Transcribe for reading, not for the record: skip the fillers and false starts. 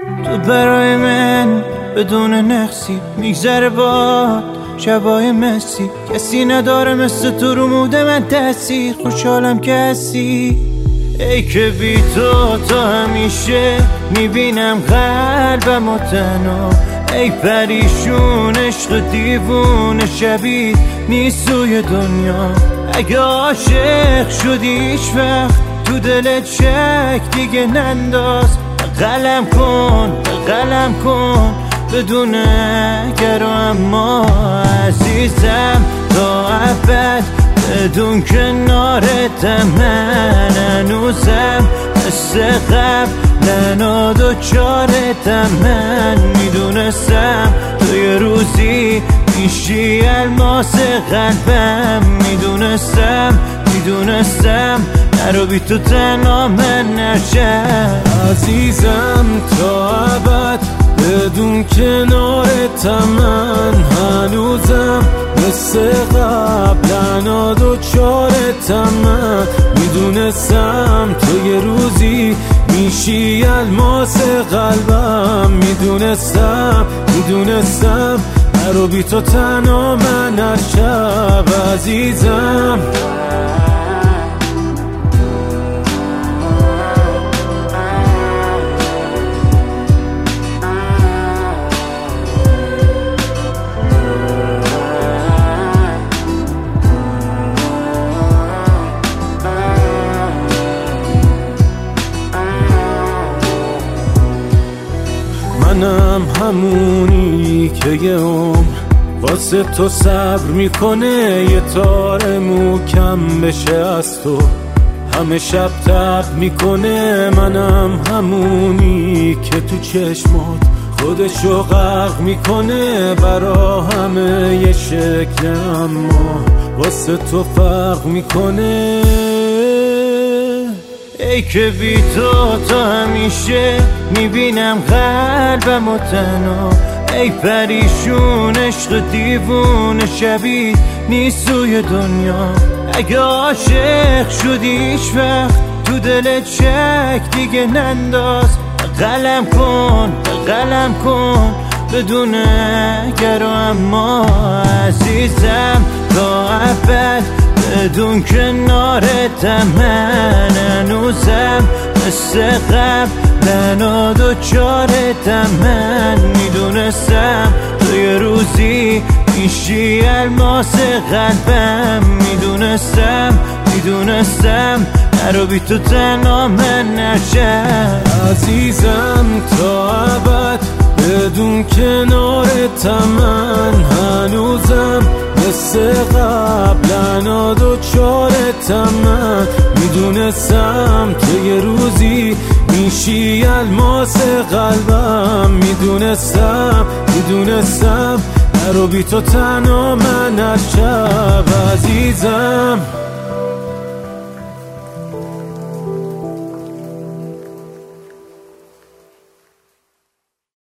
تو برای من بدون نقصی میگذره باد شبای مسی، کسی نداره مثل تو رو موده من تأثیر. خوشحالم که هستی ای که بی تو همیشه میبینم قلبم و تنها. ای پریشون عشق دیوونه شبیه نیست توی دنیا. اگه عاشق شدی هیچ وقت تو دلت شک دیگه ننداز. قلم کن بدون اگر و اما عزیزم تا ابد بدون کنارتم. من هنوزم مثل قبل لنا دوچارتم. من میدونستم تو یه روزی میشی الماس قلبم. میدونستم نرو بی تو تنها من نشم. عزیزم تا ابد بدون کنارتم. من هنوزم مثل قبل دوچارتم. من میدونستم تو یه روزی میشی الماس قلبم. میدونستم نرو بی تو تنها من هر شب. عزیزم منم همونی که یه عمر واسه تو صبر میکنه. یه تار موکم بشه از تو همه شب تب میکنه. منم همونی که تو چشمات خودشو غرق میکنه. برا همه یه شکل اما واسه تو فرق میکنه. ای که بی تو همیشه میبینم قلبم و تنها. ای پریشون عشق دیوونه شبیه نیست توی دنیا. اگه عاشق شدی هیچ وقت تو دلت شک دیگه ننداز. قلم کن بدون اگر و اما عزیزم تا ابد بدون کنارتم. من هنوزم مثل قبل لنا دوچارتم. من میدونستم تو یه روزی میشی الماس قلبم. میدونستم نرو بی تو تنها من نشم. عزیزم تا ابد بدون کنارتم. من هنوزم مثل قبل دوچارتم. من میدونستم تو یه روزی میشی الماس قلبم. میدونستم نرو بی تو تنها من هر شب. عزیزم